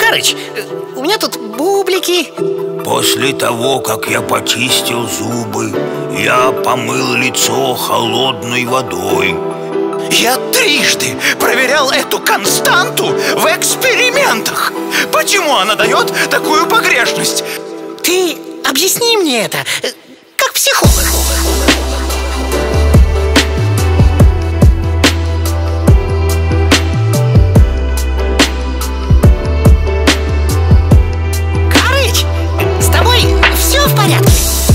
Карыч, у меня тут бублики. После того, как я почистил зубы, я помыл лицо холодной водой. Я трижды проверял эту константу в экспериментах. Почему она дает такую погрешность? Ты объясни мне это, как психолог. Карыч, с тобой все в порядке?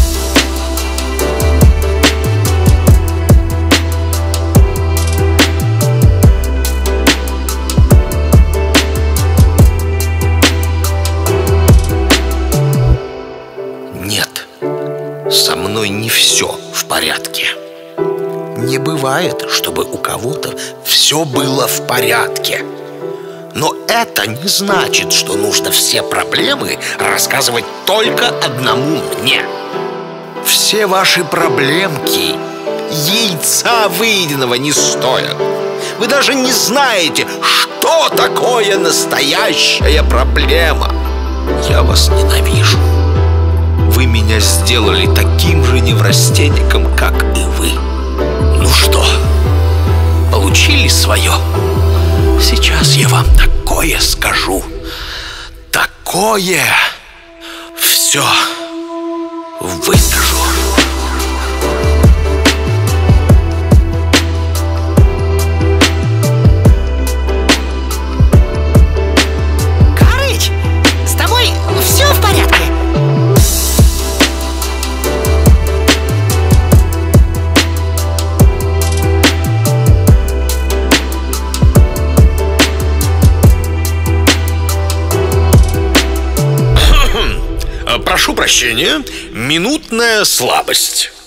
Нет, со мной не все в порядке. Не бывает, чтобы у кого-то все было в порядке. Но это не значит, что нужно все проблемы рассказывать только одному мне. Все ваши проблемки яйца выеденного не стоят. Вы даже не знаете, что такое настоящая проблема. Я вас ненавижу. Вы меня сделали таким же неврастенником, как и вы. Ну что, получили свое? Сейчас я вам такое скажу. Такое все выскажу. Карыч, с тобой все в порядке? Прошу прощения, минутная слабость.